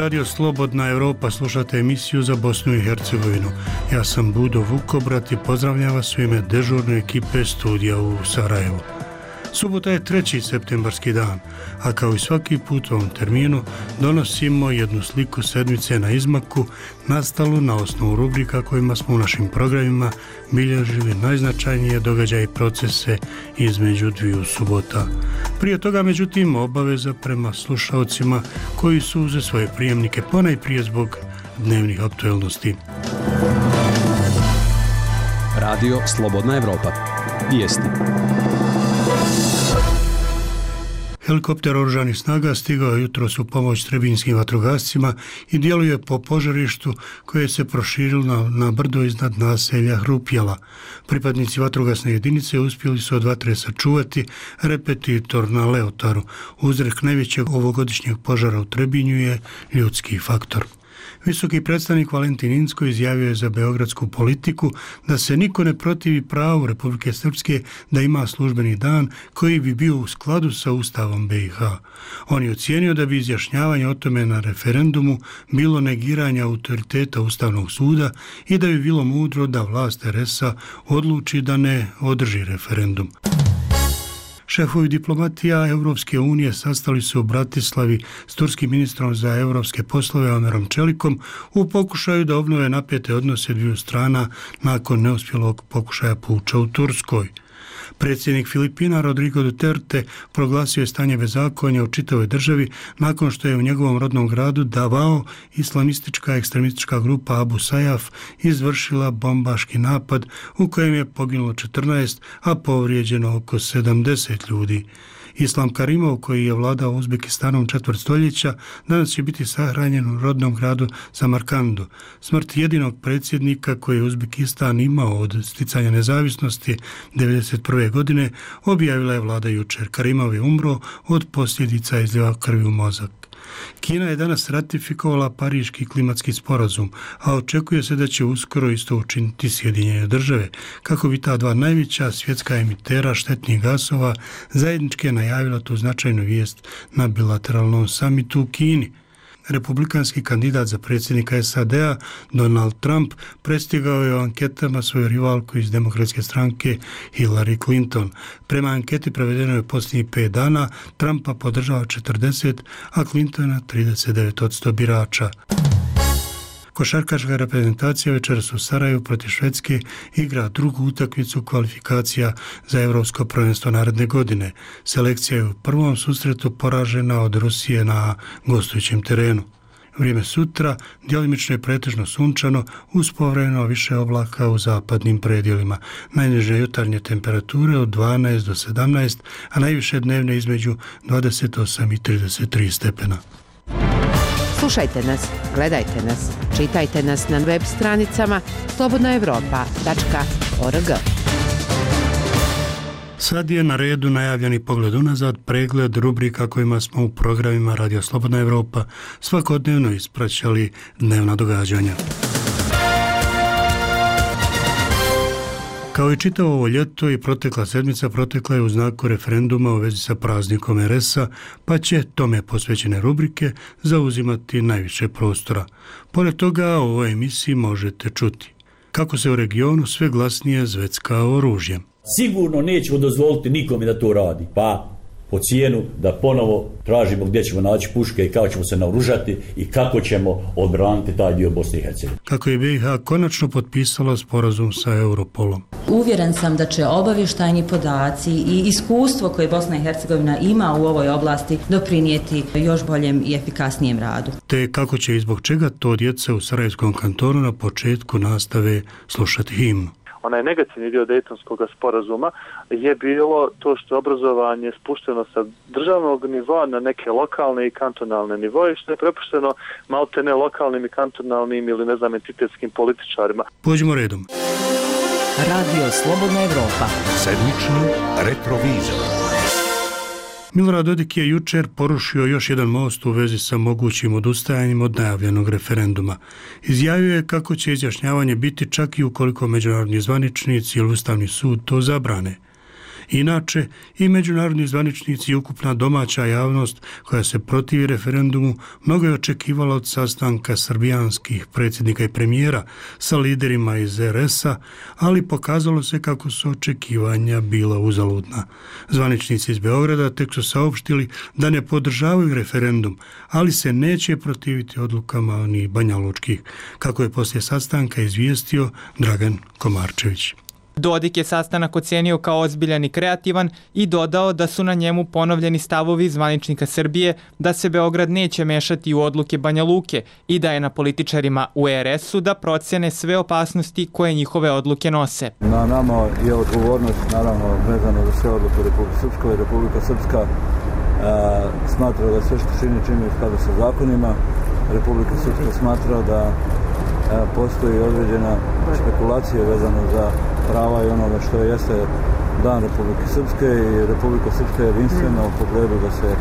Radio Slobodna Evropa, slušate emisiju za Bosnu i Hercegovinu. Ja sam Budo Vukobrat i pozdravljam vas u ime dežurne ekipe studija u Sarajevu. Subota je 3. septembarski dan, a kao i svaki put u ovom terminu donosimo jednu sliku sedmice na izmaku, nastalu na osnovu rubrika kojima smo u našim programima bilježili najznačajnije događaje i procese između dviju subota. Prije toga, međutim, obaveza prema slušalcima koji su uze svoje prijemnike ponajprije zbog dnevnih aktualnosti. Radio Slobodna Evropa. Vijesti. Helikopter oružanih snaga stigao je jutros u pomoć trebinjskim vatrogascima i djeluje po požarištu koje se proširilo na brdo iznad naselja Hrupjela. Pripadnici vatrogasne jedinice uspjeli su od vatre sačuvati repetitor na Leotaru. Uzrok najvećeg ovogodišnjeg požara u Trebinju je ljudski faktor. Visoki predstavnik Valentin Incko izjavio je za beogradsku politiku da se niko ne protivi pravu Republike Srpske da ima službeni dan koji bi bio u skladu sa Ustavom BiH. On je ocijenio da bi izjašnjavanje o tome na referendumu bilo negiranje autoriteta Ustavnog suda i da bi bilo mudro da vlast RS-a odluči da ne održi referendum. Šefovi diplomatija Europske unije sastali se u Bratislavi s turskim ministrom za europske poslove Omerom Čelikom u pokušaju da obnove napete odnose dviju strana nakon neuspjelog pokušaja puča u Turskoj. Predsjednik Filipina Rodrigo Duterte proglasio je stanje bezakonja u čitavoj državi nakon što je u njegovom rodnom gradu Davao islamistička ekstremistička grupa Abu Sayyaf izvršila bombaški napad u kojem je poginulo 14, a povrijeđeno oko 70 ljudi. Islam Karimov, koji je vladao Uzbekistanom četvrt stoljeća, danas će biti sahranjen u rodnom gradu Samarkandu. Smrt jedinog predsjednika koji je Uzbekistan imao od sticanja nezavisnosti 1991. godine objavila je vlada jučer. Karimov je umro od posljedica izljeva krvi u mozak. Kina je danas ratifikovala Pariški klimatski sporazum, a očekuje se da će uskoro isto učiniti Sjedinjene države, kako bi ta dva najveća svjetska emitera štetnih gasova zajednički najavila tu značajnu vijest na bilateralnom samitu u Kini. Republikanski kandidat za predsjednika SAD-a Donald Trump prestigao je u anketama svoju rivalku iz demokratske stranke Hillary Clinton. Prema anketi provedenoj posljednjih 5 dana Trumpa podržava 40, a Clintona 39% birača. Košarkaška reprezentacija večeras u Sarajevu protiv Švedske igra drugu utakmicu kvalifikacija za Europsko prvenstvo naredne godine. Selekcija je u prvom susretu poražena od Rusije na gostujućem terenu. Vrijeme sutra djelimično je pretežno sunčano uz povremeno više oblaka u zapadnim predjelima. Najniže jutarnje temperature od 12 do 17, a najviše dnevne između 28 i 33 stepena. Slušajte nas, gledajte nas, čitajte nas na web stranicama slobodnaevropa.org. Sad je na redu najavljeni pogled unazad, pregled rubrika kojima smo u programima Radio Slobodna Evropa svakodnevno ispraćali dnevna događanja. Kao i čitavo ovo ljeto i protekla sedmica protekla je u znaku referenduma u vezi sa praznikom RS-a, pa će tome posvećene rubrike zauzimati najviše prostora. Pored toga, u ovoj emisiji možete čuti kako se u regionu sve glasnije zvecka oružjem. Sigurno nećemo dozvoliti nikome da to radi, pa po cijenu da ponovo tražimo gdje ćemo naći puške i kako ćemo se naoružati i kako ćemo odbraniti taj dio Bosne i Hercegovine. Kako je BiH konačno potpisala sporazum sa Europolom. Uvjeren sam da će obavještajni podaci i iskustvo koje Bosna i Hercegovina ima u ovoj oblasti doprinijeti još boljem i efikasnijem radu. Te kako će i zbog čega to djeca u Sarajevskom kantonu na početku nastave slušati himnu. Onaj negativni dio Dejtonskog sporazuma je bilo to što je obrazovanje spušteno sa državnog nivoa na neke lokalne i kantonalne nivoje, što je prepušteno malte ne lokalnim i kantonalnim ili entitetskim političarima. Pođimo redom. Radio Slobodna Evropa. Sedmični retrovizor. Milorad Dodik je jučer porušio još jedan most u vezi sa mogućim odustajanjem od najavljenog referenduma. Izjavio je kako će izjašnjavanje biti čak i ukoliko međunarodni zvaničnici ili Ustavni sud to zabrane. Inače, i međunarodni zvaničnici i ukupna domaća javnost koja se protivi referendumu mnogo je očekivala od sastanka srbijanskih predsjednika i premijera sa liderima iz RS-a, ali pokazalo se kako su očekivanja bila uzaludna. Zvaničnici iz Beograda tek su saopštili da ne podržavaju referendum, ali se neće protiviti odlukama ni banjalučkih, kako je poslije sastanka izvijestio Dragan Komarčević. Dodik je sastanak ocenio kao ozbiljan i kreativan i dodao da su na njemu ponovljeni stavovi zvaničnika Srbije da se Beograd neće mešati u odluke Banja Luke i da je na političarima u RS-u da procene sve opasnosti koje njihove odluke nose. Na nama je odgovornost, naravno, vezano za sve odluke Republike Srpske i Republika Srpska smatra da sve što čini u skladu sa zakonima. Republika Srpska smatra da postoji određena spekulacija vezano za prava i onome što jeste dan Republike Srpske i Republika Srpska je jedinstvena u pogledu da se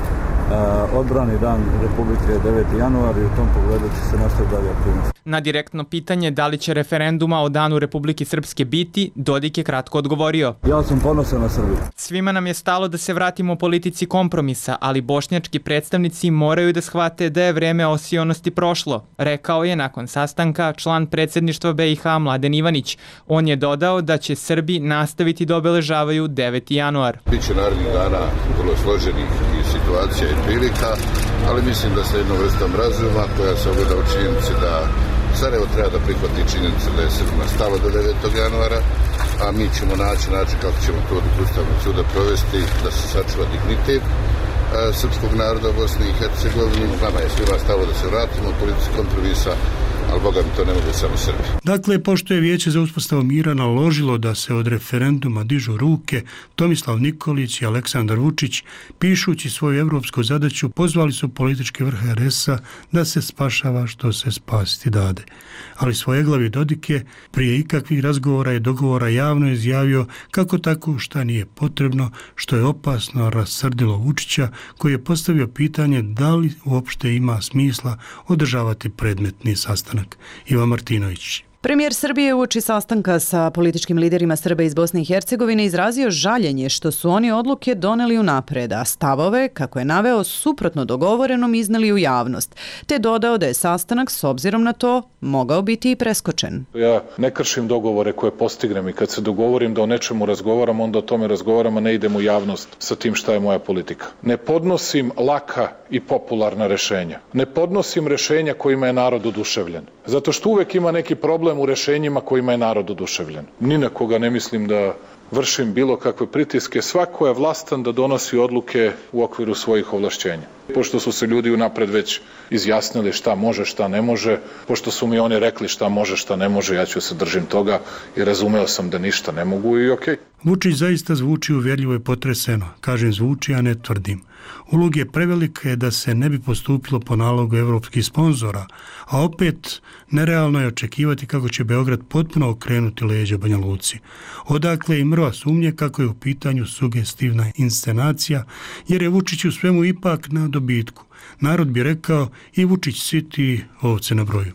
odbrani dan Republike 9. januar i u tom pogledu će se nastaviti dalje aktivnosti. Na direktno pitanje da li će referenduma o danu Republike Srpske biti, Dodik je kratko odgovorio. Ja sam ponosan na Srbiju. Svima nam je stalo da se vratimo politici kompromisa, ali bošnjački predstavnici moraju da shvate da je vreme osionosti prošlo, rekao je nakon sastanka član predsjedništva BiH Mladen Ivanić. On je dodao da će Srbi nastaviti da obeležavaju 9. januar. Biće narednih dana vrlo složenih situacija i prilika, ali mislim da se jednom vrstom razuma koja se ogleda u činjenici da Sarajevo treba da prihvati činjenicu da je Srbima stalo do 9. januara, a mi ćemo naći način kako ćemo to od Ustavnog suda provesti, da se sačuva dignitet srpskog naroda u Bosni i Hercegovini. Nama je svima stalo da se vratimo u politici kompromisa, ali Boga mi to ne mogu samo Srbi. Dakle, pošto je Vijeće za uspostavu mira naložilo da se od referenduma dižu ruke, Tomislav Nikolić i Aleksandar Vučić, pišući svoju evropsku zadaću, pozvali su politički vrh RS-a da se spašava što se spasiti dade. Ali svojeglavi Dodik je prije ikakvih razgovora i dogovora javno izjavio kako tako šta nije potrebno, što je opasno rasrdilo Vučića, koji je postavio pitanje da li uopšte ima smisla održavati predmetni sastanak. Ivan Martinović. Premijer Srbije uoči sastanka sa političkim liderima Srba iz Bosne i Hercegovine izrazio žaljenje što su oni odluke doneli unapred, a stavove, kako je naveo, suprotno dogovorenom izneli u javnost, te dodao da je sastanak s obzirom na to mogao biti i preskočen. Ja ne kršim dogovore koje postignem i kad se dogovorim da o nečemu razgovaram, onda o tome razgovaram, a ne idem u javnost sa tim šta je moja politika. Ne podnosim laka i popularna rešenja. Ne podnosim rešenja kojima je narod oduševljen. Zato što uvek ima neki problem u rešenjima kojima je narod oduševljen. Ni na koga ne mislim da vršim bilo kakve pritiske. Svako je vlastan da donosi odluke u okviru svojih ovlašćenja. Pošto su se ljudi unapred već izjasnili šta može, šta ne može, pošto su mi oni rekli šta može, šta ne može, ja ću se držim toga i razumeo sam da ništa ne mogu i okej. Vučić zaista zvuči uvjerljivo i potreseno. Kažem zvuči, a ne tvrdim. Ulog je prevelike da se ne bi postupilo po nalogu evropskih sponzora, a opet nerealno je očekivati kako će Beograd potpuno okrenuti leđa Banja Luci. Odakle i mrva sumnje kako je u pitanju sugestivna inscenacija, jer je Vučić u svemu ipak na dobitku. Narod bi rekao i Vučić siti ovce na broju.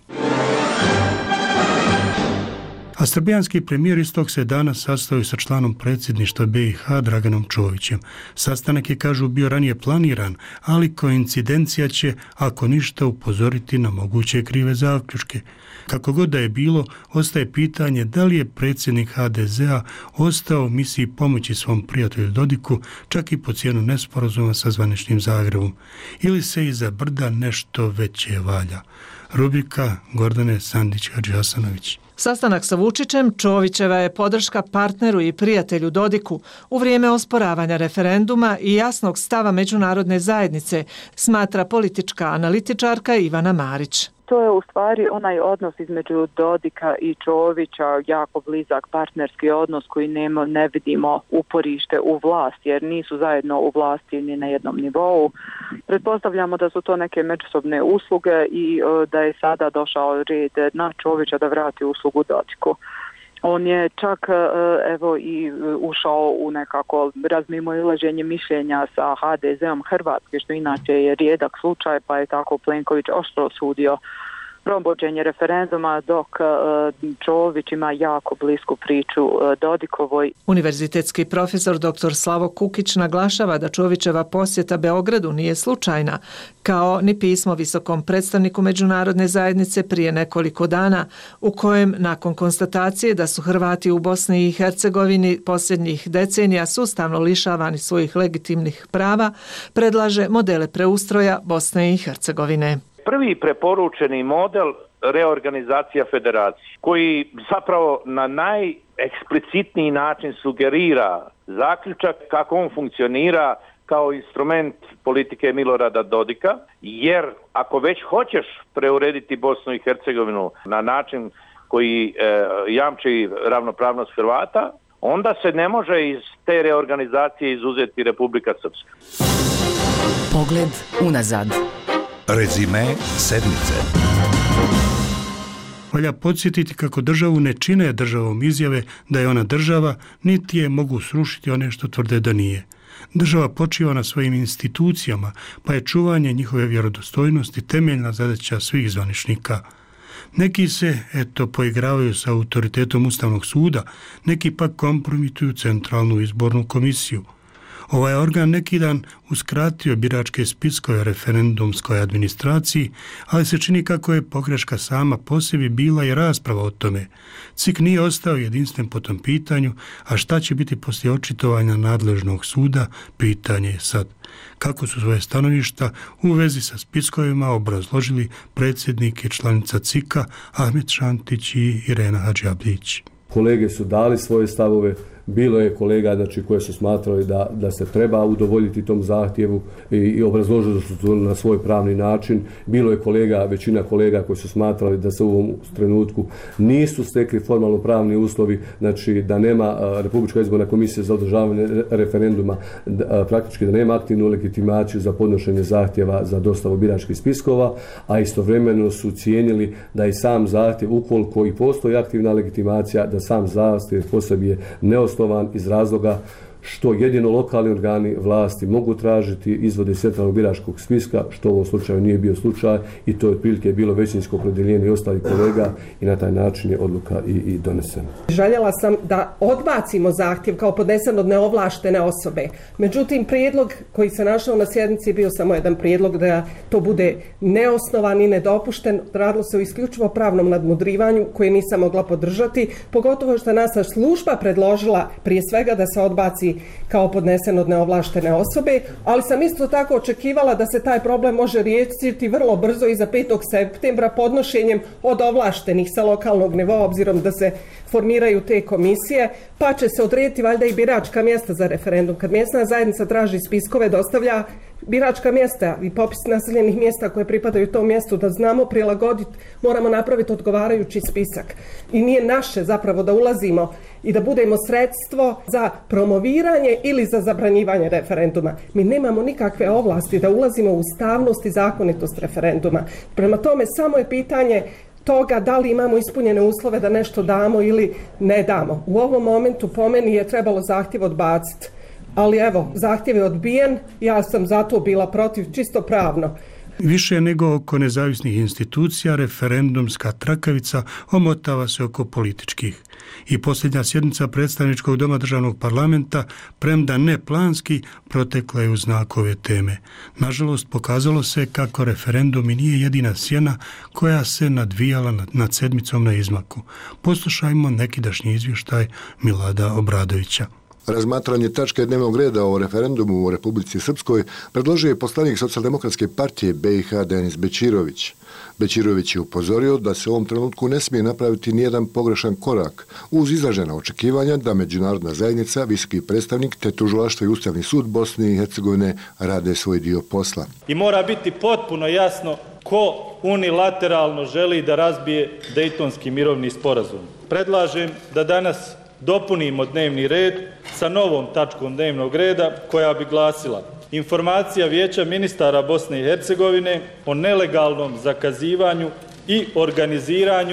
A srbijanski premijer istog se danas sastao sa članom predsjedništva BiH Draganom Čovićem. Sastanak je, kažu, bio ranije planiran, ali koincidencija će, ako ništa, upozoriti na moguće krive zaključke. Kako god da je bilo, ostaje pitanje da li je predsjednik HDZ-a ostao u misiji pomoći svom prijatelju Dodiku, čak i po cijenu nesporazuma sa zvaničnim Zagrebom. Ili se iza brda nešto veće valja. Rubrika Gordane Sandić-Hadžihasanović. Sastanak sa Vučićem Čovićeva je podrška partneru i prijatelju Dodiku u vrijeme osporavanja referenduma i jasnog stava međunarodne zajednice, smatra politička analitičarka Ivana Marić. To je u stvari onaj odnos između Dodika i Čovića, jako blizak partnerski odnos koji ne vidimo uporište u vlasti, jer nisu zajedno u vlasti ni na jednom nivou. Pretpostavljamo da su to neke međusobne usluge i da je sada došao red na Čovića da vrati uslugu Dodiku. On je čak evo i ušao u nekako razmimoilaženje mišljenja sa HDZ-om Hrvatske, što inače je rijedak slučaj, pa je tako Plenković oštro osudio provođenje referenduma, dok Čović ima jako blisku priču Dodikovoj. Univerzitetski profesor dr. Slavo Kukić naglašava da Čovićeva posjeta Beogradu nije slučajna, kao ni pismo visokom predstavniku međunarodne zajednice prije nekoliko dana, u kojem nakon konstatacije da su Hrvati u Bosni i Hercegovini posljednjih decenija sustavno lišavani svojih legitimnih prava, predlaže modele preustroja Bosne i Hercegovine. Prvi preporučeni model reorganizacija federacije, koji zapravo na najeksplicitniji način sugerira zaključak kako on funkcionira kao instrument politike Milorada Dodika, jer ako već hoćeš preurediti Bosnu i Hercegovinu na način koji jamči ravnopravnost Hrvata, onda se ne može iz te reorganizacije izuzeti Republika Srpska. Pogled unazad. Rezime sedmice. Valja podsjetiti kako državu ne čine državom izjave da je ona država, niti je mogu srušiti one što tvrde da nije. Država počiva na svojim institucijama, pa je čuvanje njihove vjerodostojnosti temeljna zadaća svih zvaničnika. Neki se, poigravaju sa autoritetom Ustavnog suda, neki pak kompromituju Centralnu izbornu komisiju. Ovaj organ neki dan uskratio biračke spiskove referendumskoj administraciji, ali se čini kako je pogreška sama po sebi bila i rasprava o tome. CIK nije ostao jedinstven po tom pitanju, a šta će biti poslije očitovanja nadležnog suda, pitanje je sad. Kako su svoje stanovišta u vezi sa spiskovima obrazložili predsjednik i članica CIK-a Ahmet Šantić i Irena Hadžiabdić. Kolege su dali svoje stavove, bilo je kolega koje su smatrali da se treba udovoljiti tom zahtjevu i obrazložili su to na svoj pravni način. Bilo je većina kolega koji su smatrali da se u ovom trenutku nisu stekli formalno pravni uslovi, da nema Republička izborna komisija za održavanje referenduma, praktički da nema aktivnu legitimaciju za podnošenje zahtjeva za dostavu biračkih spiskova, a istovremeno su cijenili da i sam zahtjev, ukoliko i postoji aktivna legitimacija, da sam zahtjev po sebi je neosnovan iz razloga što jedino lokalni organi vlasti mogu tražiti izvode iz centralnog biračkog spiska, što u ovom slučaju nije bio slučaj i to je otprilike bilo većinsko opredjeljenje i ostalih kolega i na taj način je odluka i donesena. Željela sam da odbacimo zahtjev kao podnesen od neovlaštene osobe. Međutim, prijedlog koji se našao na sjednici je bio samo jedan prijedlog da to bude neosnovan i nedopušten. Radilo se o isključivo pravnom nadmudrivanju koje nisam mogla podržati, pogotovo što je naša služba predložila prije svega da se odbaci kao podnesen od neovlaštene osobe, ali sam isto tako očekivala da se taj problem može riješiti vrlo brzo i za 5. septembra podnošenjem od ovlaštenih sa lokalnog nivoa, obzirom da se formiraju te komisije, pa će se odrediti valjda i biračka mjesta za referendum. Kad mjesna zajednica traži spiskove, dostavlja biračka mjesta i popis naseljenih mjesta koje pripadaju tom mjestu, da znamo prilagoditi, moramo napraviti odgovarajući spisak. I nije naše zapravo da ulazimo i da budemo sredstvo za promoviranje ili za zabranjivanje referenduma. Mi nemamo nikakve ovlasti da ulazimo u ustavnost i zakonitost referenduma. Prema tome, samo je pitanje toga da li imamo ispunjene uslove da nešto damo ili ne damo. U ovom momentu po meni je trebalo zahtjev odbaciti. Ali evo, zahtjev je odbijen, ja sam zato bila protiv čisto pravno. Više nego oko nezavisnih institucija, referendumska trakavica omotava se oko političkih. I posljednja sjednica predstavničkog doma državnog parlamenta, premda ne planski, protekla je u znak ove teme. Nažalost, pokazalo se kako referendum i nije jedina sjena koja se nadvijala nad sedmicom na izmaku. Poslušajmo nekidašnji izvještaj Milada Obradovića. Razmatranje tačke dnevnog reda o referendumu u Republici Srpskoj predložio je poslanik Socijaldemokratske partije BiH Denis Bećirović. Bećirović je upozorio da se u ovom trenutku ne smije napraviti nijedan pogrešan korak uz izražena očekivanja da međunarodna zajednica, visoki predstavnik te tužilaštvo i Ustavni sud Bosne i Hercegovine rade svoj dio posla. I mora biti potpuno jasno ko unilateralno želi da razbije Dejtonski mirovni sporazum. Predlažem da danas dopunimo dnevni red sa novom tačkom dnevnog reda koja bi glasila: informacija Vijeća ministara Bosne i Hercegovine o nelegalnom zakazivanju i organiziranju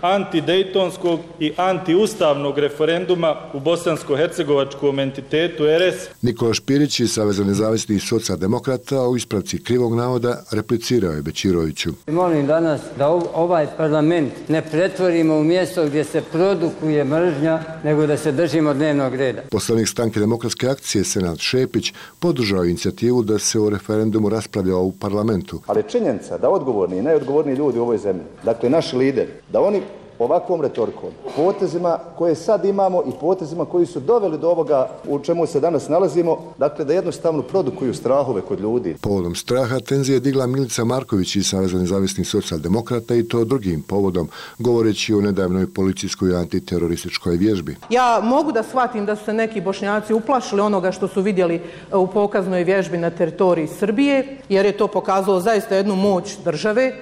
antidejtonskog i antiustavnog referenduma u bosansko-hercegovačkom entitetu RS. Nikola Špirić iz Saveza nezavisnih socijaldemokrata u ispravci krivog navoda replicirao je Bečiroviću. Molim danas da ovaj parlament ne pretvorimo u mjesto gdje se produkuje mržnja, nego da se držimo dnevnog reda. Poslanik Stranke demokratske akcije Senad Šepić podržao inicijativu da se o referendumu raspravlja u parlamentu. Ali činjenica da odgovorni i najodgovorniji ljudi u ovoj zemlji, dakle naši lideri, da oni ovakvom retorikom, potezima koje sad imamo i potezima koji su doveli do ovoga u čemu se danas nalazimo, dakle da jednostavno produkuju strahove kod ljudi. Povodom straha tenzije je digla Milica Marković iz Saveza nezavisnih socijaldemokrata i to drugim povodom, govoreći o nedavnoj policijskoj antiterorističkoj vježbi. Ja mogu da shvatim da su se neki Bošnjaci uplašili onoga što su vidjeli u pokaznoj vježbi na teritoriji Srbije, jer je to pokazalo zaista jednu moć države.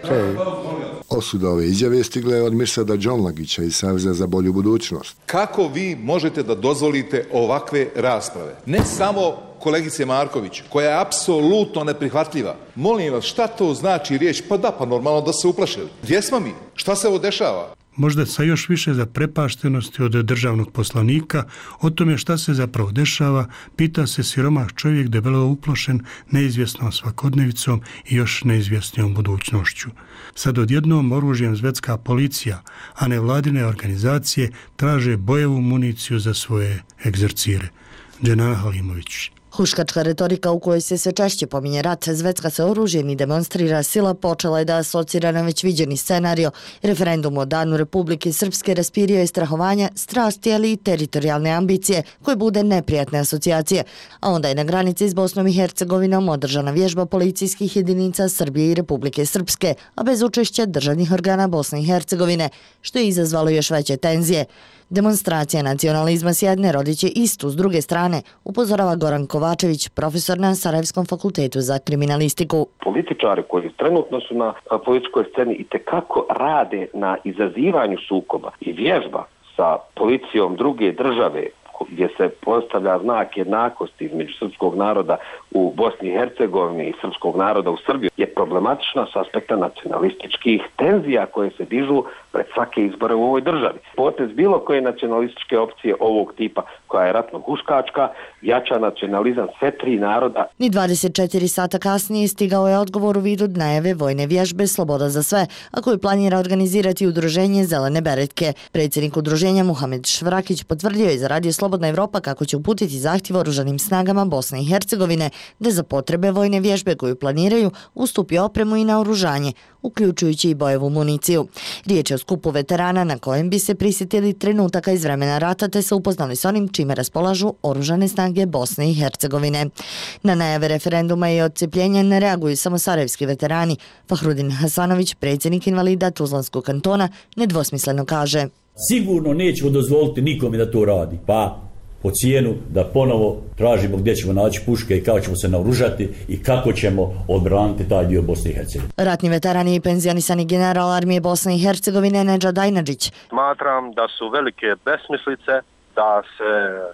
Osuda ove izjave stigla je od Mirsada Đonlagića iz Saveza za bolju budućnost. Kako vi možete da dozvolite ovakve rasprave? Ne samo kolegice Marković, koja je apsolutno neprihvatljiva. Molim vas, šta to znači riječ? Pa da, pa normalno da se uplašili. Gdje smo mi? Šta se ovo dešava? Možda sa još više zaprepaštenosti od državnog poslanika, o tome šta se zapravo dešava, pita se siromah čovjek debelo uplošen neizvjesnom svakodnevicom i još neizvjesnijom budućnošću. Sad odjednom oružjem svetska policija, a nevladine organizacije traže bojevu municiju za svoje egzercire. Dženana Halimović. Huškačka retorika u kojoj se sve češće pominje rat, zvecka se oružjem i demonstrira sila počela je da asocira na već viđeni scenario. Referendum o Danu Republike Srpske raspirio je strahovanja, strasti, ali i teritorijalne ambicije, koje bude neprijatne asocijacije. A onda je na granici s Bosnom i Hercegovinom održana vježba policijskih jedinica Srbije i Republike Srpske, a bez učešća državnih organa Bosne i Hercegovine, što je izazvalo još veće tenzije. Demonstracija nacionalizma s jedne rodiće istu s druge strane, upozorava Goran Kovačević, profesor na Sarajevskom fakultetu za kriminalistiku. Političari koji trenutno su na političkoj sceni i tekako rade na izazivanju sukoba i vježba sa policijom druge države, gdje se postavlja znak jednakosti između srpskog naroda u Bosni i Hercegovini i srpskog naroda u Srbiji, je problematična s aspekta nacionalističkih tenzija koje se dižu pred svake izbore u ovoj državi. Potez bilo koje nacionalističke opcije ovog tipa, koja je ratno huškačka, jača nacionalizam sve tri naroda. Ni 24 sata kasnije stigao je odgovor u vidu najave vojne vježbe Sloboda za sve, a koju planira organizati udruženje Zelene beretke. Predsjednik udruženja Muhamed Švrakić potvrdio je za Radio Slobodna Evropa kako će uputiti zahtjev oružanim snagama Bosne i Hercegovine da za potrebe vojne vježbe koju planiraju ustupi opremu i naoružanje, uključujući i bojevu municiju. Riječ je o skupu veterana na kojem bi se prisjetili trenutaka iz vremena rata te se upoznali s onim čime raspolažu oružane snage Bosne i Hercegovine. Na najave referenduma i odcepljenja ne reaguju samo sarajevski veterani. Fahrudin Hasanović, predsjednik invalida Tuzlanskog kantona, nedvosmisleno kaže: Sigurno nećemo dozvoliti nikome da to radi, pa po cijenu da ponovo tražimo gdje ćemo naći puške i kako ćemo se naoružati i kako ćemo odbraniti taj dio Bosne i Hercegovine. Ratni veteran i penzionisani general armije Bosne i Hercegovine Nedžad Ajnadžić. Smatram da su velike besmislice da se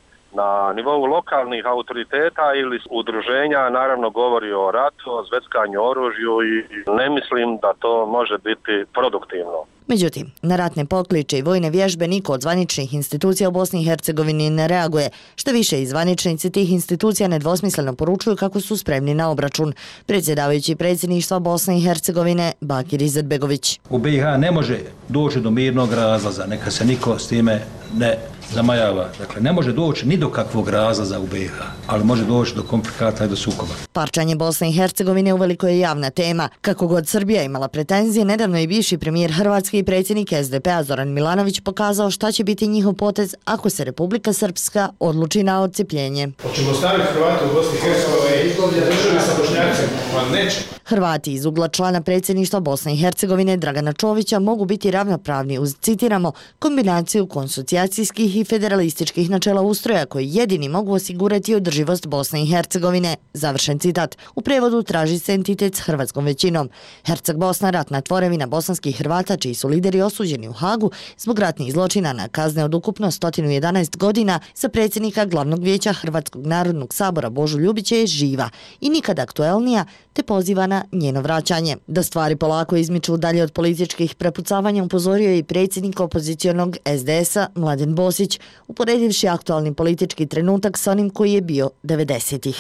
na nivou lokalnih autoriteta ili udruženja naravno govori o ratu, o zveckanju oružju i ne mislim da to može biti produktivno. Međutim, na ratne pokliče i vojne vježbe niko od zvaničnih institucija u Bosni i Hercegovini ne reaguje. Što više, i zvaničnici tih institucija nedvosmisleno poručuju kako su spremni na obračun. Predsjedavajući predsjedništva Bosne i Hercegovine Bakir Izetbegović. U BiH ne može doći do mirnog razlaza, neka se niko s time ne zamajava. Dakle, ne može doći ni do kakvog razlaza u BiH, ali može doći do komplikata i do sukoba. Parčanje Bosne i Hercegovine uveliko je javna tema. Kako god Srbija imala pretenzije, nedavno je bivši premijer Hrvatske i predsjednik SDP-a Zoran Milanović pokazao šta će biti njihov potez ako se Republika Srpska odluči na odcepljenje. Hoćemo staviti Hrvate u Bosni i Hercegovini državi sa Bošnjacima? Pa neće. Hrvati iz ugla člana predsjedništva Bosne i Hercegovine Dragana Čovića mogu biti ravnopravni uz, citiramo, kombinaciju konsocijacijskih i federalističkih načela ustroja koji jedini mogu osigurati održivost Bosne i Hercegovine. Završen citat. U prevodu traži se entitet s hrvatskom većinom. Herceg Bosna, ratna tvorevina bosanskih Hrvata čiji su su lideri osuđeni u Hagu zbog ratnih zločina na kazne od ukupno 111 godina, za predsjednika Glavnog vijeća Hrvatskog narodnog sabora Božu Ljubića je živa i nikad aktuelnija, te poziva na njeno vraćanje. Da stvari polako izmiču dalje od političkih prepucavanja upozorio je i predsjednik opozicionog SDS-a Mladen Bosić, uporedivši aktualni politički trenutak sa onim koji je bio 90-ih.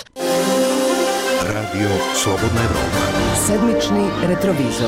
Radio Slobodna Evropa. Sedmični retrovizor.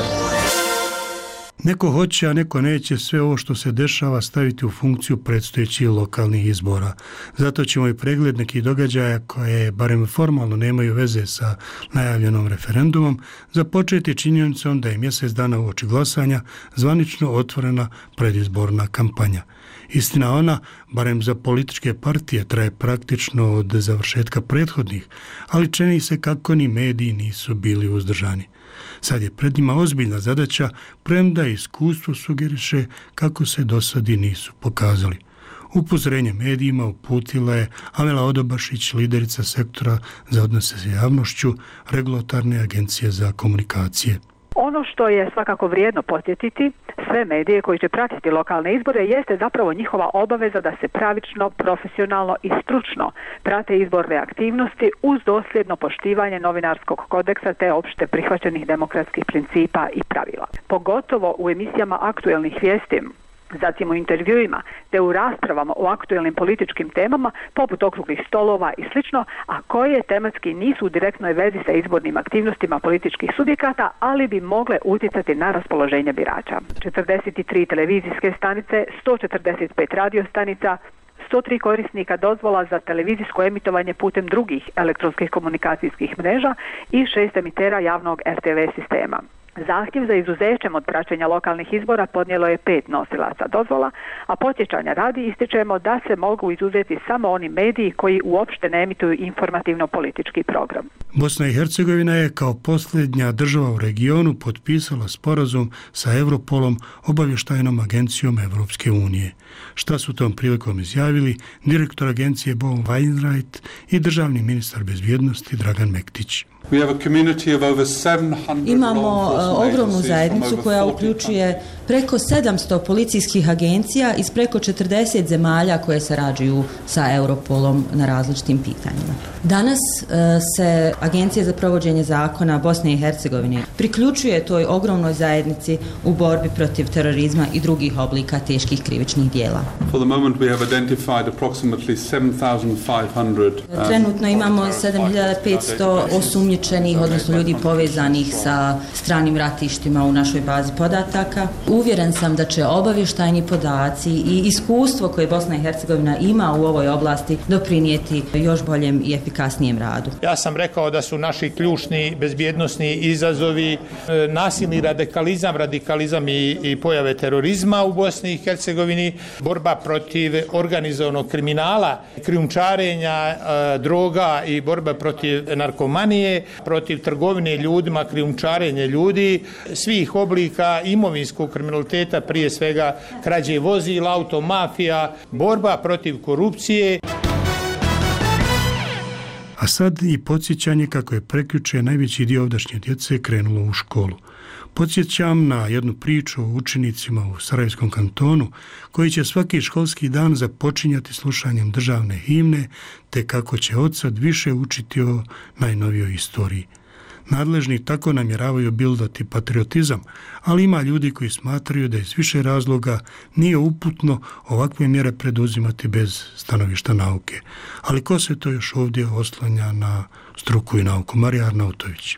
Neko hoće, a neko neće sve ovo što se dešava staviti u funkciju predstojećih lokalnih izbora. Zato ćemo i pregled nekih događaja koje, barem formalno, nemaju veze sa najavljenom referendumom, započeti činjenicom da je mjesec dana uoči glasanja zvanično otvorena predizborna kampanja. Istina ona, barem za političke partije, traje praktično od završetka prethodnih, ali čini se kako ni mediji nisu bili uzdržani. Sad je pred njima ozbiljna zadaća, premda iskustvo sugeriše kako se dosadi nisu pokazali. Upozorenje medijima uputila je Amela Odobašić, liderica sektora za odnose sa javnošću Regulatorne agencije za komunikacije. Ono što je svakako vrijedno podsjetiti sve medije koji će pratiti lokalne izbore jeste zapravo njihova obaveza da se pravično, profesionalno i stručno prate izborne aktivnosti uz dosljedno poštivanje novinarskog kodeksa te opšte prihvaćenih demokratskih principa i pravila. Pogotovo u emisijama aktuelnih vijesti, zatim u intervjuima te u raspravama o aktuelnim političkim temama poput okruglih stolova i slično, a koje tematski nisu u direktnoj vezi sa izbornim aktivnostima političkih subjekata, ali bi mogle utjecati na raspoloženje birača. 43 televizijske stanice, 145 radio stanica, 103 korisnika dozvola za televizijsko emitovanje putem drugih elektronskih komunikacijskih mreža i 6 emitera javnog RTV sistema. Zahtjev za izuzećem od praćenja lokalnih izbora podnijelo je 5 nosilaca dozvola, a podsjećanja radi ističemo da se mogu izuzeti samo oni mediji koji uopšte ne emituju informativno-politički program. Bosna i Hercegovina je kao posljednja država u regionu potpisala sporazum sa Europolom, obavještajnom agencijom Evropske unije. Šta su tom prilikom izjavili direktor agencije Bo Wainwright i državni ministar bezbjednosti Dragan Mektić. Imamo ogromnu zajednicu koja uključuje preko 700 policijskih agencija iz preko 40 zemalja koje sarađuju sa Europolom na različitim pitanjima. Danas se Agencija za provođenje zakona Bosne i Hercegovine priključuje toj ogromnoj zajednici u borbi protiv terorizma i drugih oblika teških krivičnih dijela. Trenutno imamo 7500 osumnjičenih, odnosno ljudi povezanih sa stranim ratištima u našoj bazi podataka. Uvjeren sam da će obavještajni podaci i iskustvo koje Bosna i Hercegovina ima u ovoj oblasti doprinijeti još boljem i efikasnijem radu. Ja sam rekao da su naši ključni bezbjednosni izazovi nasilni radikalizam i pojave terorizma u Bosni i Hercegovini, borba protiv organizovanog kriminala, krijumčarenja droga i borba protiv narkomanije, protiv trgovine ljudima, krijumčarenje ljudi, svih oblika imovinskog kriminaliteta, prije svega krađe vozila, automafija, borba protiv korupcije. A sad i podsjećanje kako je prekjuče najveći dio ovdašnje djece krenulo u školu. Podsjećam na jednu priču o učenicima u Sarajevskom kantonu koji će svaki školski dan započinjati slušanjem državne himne, te kako će od sad više učiti o najnovijoj istoriji. Nadležni tako namjeravaju bildati patriotizam, ali ima ljudi koji smatraju da iz više razloga nije uputno ovakve mjere preduzimati bez stanovišta nauke. Ali ko se to još ovdje oslanja na struku i nauku? Marija Arnautović.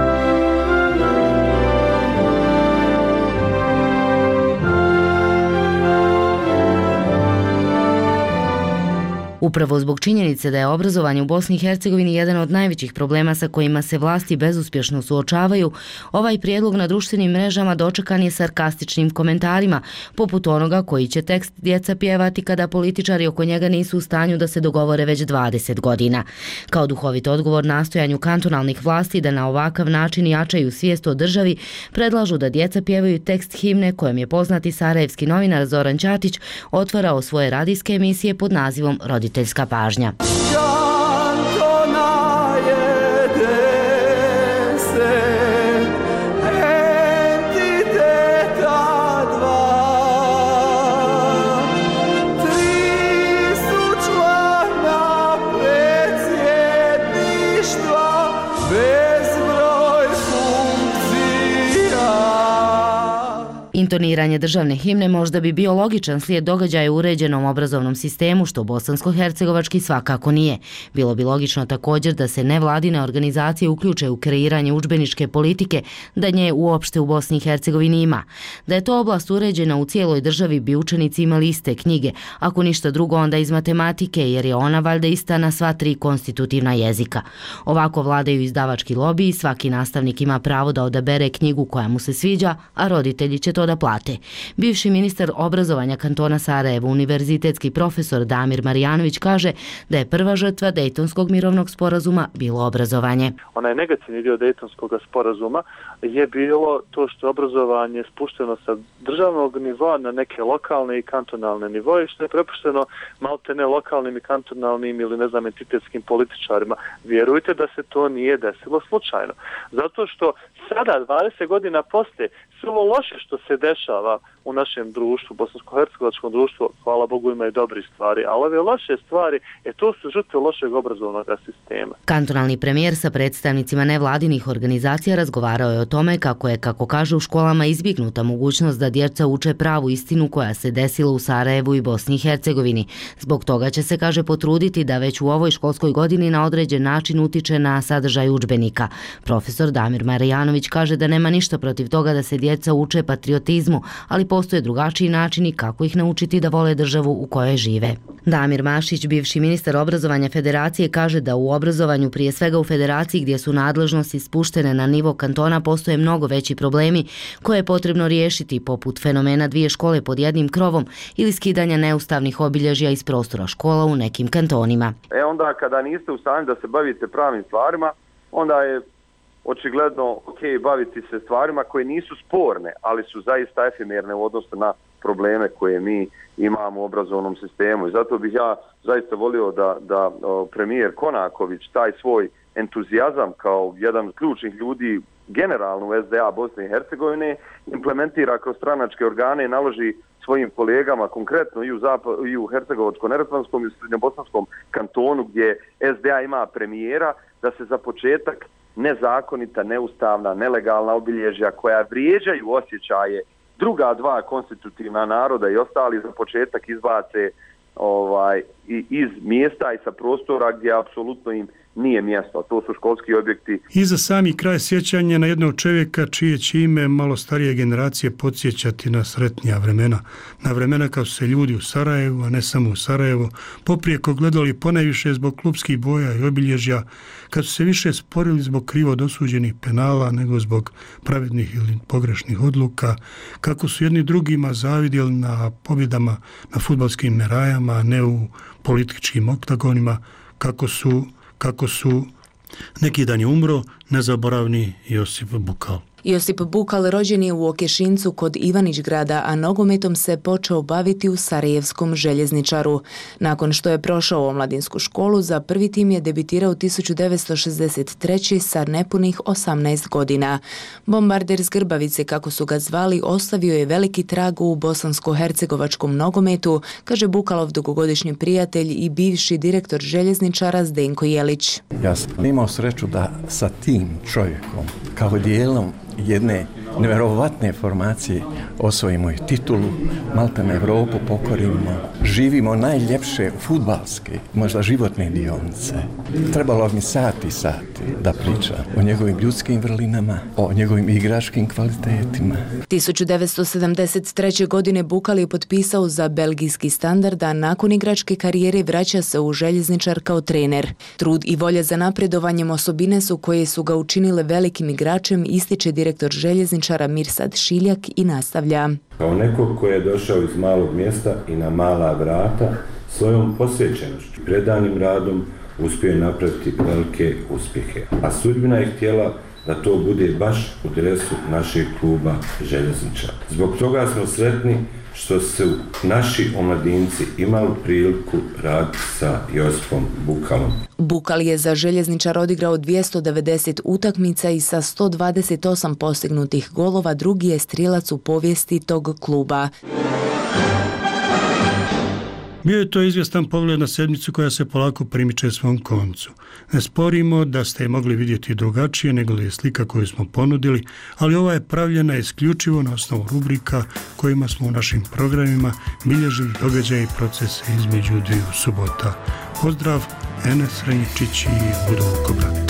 Upravo zbog činjenice da je obrazovanje u Bosni i Hercegovini jedan od najvećih problema sa kojima se vlasti bezuspješno suočavaju, ovaj prijedlog na društvenim mrežama dočekan je sarkastičnim komentarima, poput onoga koji će tekst djeca pjevati kada političari oko njega nisu u stanju da se dogovore već 20 godina. Kao duhovit odgovor nastojanju kantonalnih vlasti da na ovakav način jačaju svijest o državi, predlažu da djeca pjevaju tekst himne kojem je poznati sarajevski novinar Zoran Ćatić otvarao svoje radijske emisije pod nazivom Roditeljska pažnja. Intoniranje državne himne možda bi bio logičan slijed događaja u uređenom obrazovnom sistemu, što bosansko-hercegovački svakako nije. Bilo bi logično također da se nevladine organizacije uključe u kreiranje udžbeničke politike, da nje uopšte u Bosni i Hercegovini ima. Da je to oblast uređena u cijeloj državi bi učenici imali iste knjige, ako ništa drugo onda iz matematike, jer je ona valjda ista na sva 3 konstitutivna jezika. Ovako vladaju izdavački lobiji, svaki nastavnik ima pravo da odabere knjigu koja mu se sviđa, a roditelji će to da plate. Bivši ministar obrazovanja kantona Sarajevo, univerzitetski profesor Damir Marijanović kaže da je prva žrtva Dejtonskog mirovnog sporazuma bilo obrazovanje. Onaj negativni dio Dejtonskog sporazuma je bilo to što je obrazovanje spušteno sa državnog nivoa na neke lokalne i kantonalne nivoje, što je prepušteno maltene lokalnim i kantonalnim ili entitetskim političarima. Vjerujte da se to nije desilo slučajno. Zato što sada, 20 godina poslije, sve ovo loše što se dešava u našem društvu, bosansko-hercegovačkom društvu, hvala Bogu ima i dobri stvari, ali ove loše stvari, to su žrtve lošeg obrazovnog sistema. Kantonalni premijer sa predstavnicima nevladinih organizacija razgovarao je o tome kako je, kako kaže, u školama izbjegnuta mogućnost da djeca uče pravu istinu koja se desila u Sarajevu i Bosni i Hercegovini. Zbog toga će se, kaže, potruditi da već u ovoj školskoj godini na određen način utiče na sadržaj udžbenika. Profesor Damir Marijanović kaže da nema ništa protiv toga da se djeca uče patriotizmu, ali postoje drugačiji načini kako ih naučiti da vole državu u kojoj žive. Damir Mašić, bivši ministar obrazovanja Federacije, kaže da u obrazovanju, prije svega u Federaciji gdje su nadležnosti spuštene na nivo kantona, postoje mnogo veći problemi koje je potrebno riješiti, poput fenomena 2 škole pod jednim krovom ili skidanja neustavnih obilježja iz prostora škola u nekim kantonima. Onda kada niste u stanju da se bavite pravim stvarima, onda je očigledno baviti se stvarima koje nisu sporne, ali su zaista efemerne u odnosu na probleme koje mi imamo u obrazovnom sistemu. I zato bih ja zaista volio da premijer Konaković taj svoj entuzijazam kao jedan od ključnih ljudi generalno u SDA Bosne i Hercegovine implementira kroz stranačke organe i naloži svojim kolegama, konkretno i u Hercegovačko-neretvanskom i u Srednjobosanskom kantonu gdje SDA ima premijera, da se za početak nezakonita, neustavna, nelegalna obilježja koja vrijeđaju osjećaje druga 2 konstitutivna naroda i ostali za početak izbace iz mjesta i sa prostora gdje apsolutno im nije mjesto. To su školski objekti. I za sami kraj sjećanje na jednog čovjeka čije će ime malo starije generacije podsjećati na sretnija vremena. Na vremena kad su se ljudi u Sarajevu, a ne samo u Sarajevu, poprijeko gledali ponajviše zbog klupskih boja i obilježja, kad su se više sporili zbog krivo dosuđenih penala nego zbog pravednih ili pogrešnih odluka, kako su jedni drugima zavidjeli na pobjedama na fudbalskim merajama, a ne u političkim oktagonima, kako su neki dan je umro nezaboravni Josip Bukal. Josip Bukal rođen je u Okešincu kod Ivanić-grada, a nogometom se počeo baviti u Sarajevskom Željezničaru. Nakon što je prošao omladinsku školu, za prvi tim je debitirao 1963. sa nepunih 18 godina. Bombarder s Grbavice, kako su ga zvali, ostavio je veliki trag u bosansko-hercegovačkom nogometu, kaže Bukalov dugogodišnji prijatelj i bivši direktor Željezničara Zdenko Jelić. Ja sam imao sreću da sa tim čovjekom, kao dijelom jedne nevjerovatne formacije osvojimo i titulu, maltene Evropu pokorimo, živimo najljepše fudbalske, možda životne dionice. Trebalo mi sati da pričam o njegovim ljudskim vrlinama, o njegovim igračkim kvalitetima. 1973. godine Bukal je potpisao za belgijski Standard, a nakon igračke karijere vraća se u Željezničar kao trener. Trud i volja za napredovanjem osobine su koje su ga učinile velikim igračem, ističe direktor Željezničara Mirsad Šiljak i nastavlja. Kao nekog koji je došao iz malog mjesta i na mala vrata, svojom posvećenošću i predanim radom uspio je napraviti velike uspjehe. A sudbina je htjela da to bude baš u dresu našeg kluba Željezničara. Zbog toga smo sretni što su naši omladinci imali priliku raditi sa Josipom Bukalom. Bukal je za Željezničar odigrao 290 utakmica i sa 128 postignutih golova drugi je strilac u povijesti tog kluba. Bio je to izvjestan pogled na sedmicu koja se polako primiče svom koncu. Ne sporimo da ste je mogli vidjeti drugačije nego li je slika koju smo ponudili, ali ova je pravljena isključivo na osnovu rubrika kojima smo u našim programima bilježili događaje i procese između dviju subota. Pozdrav, Enes Renjičić i Budo Vukobrad.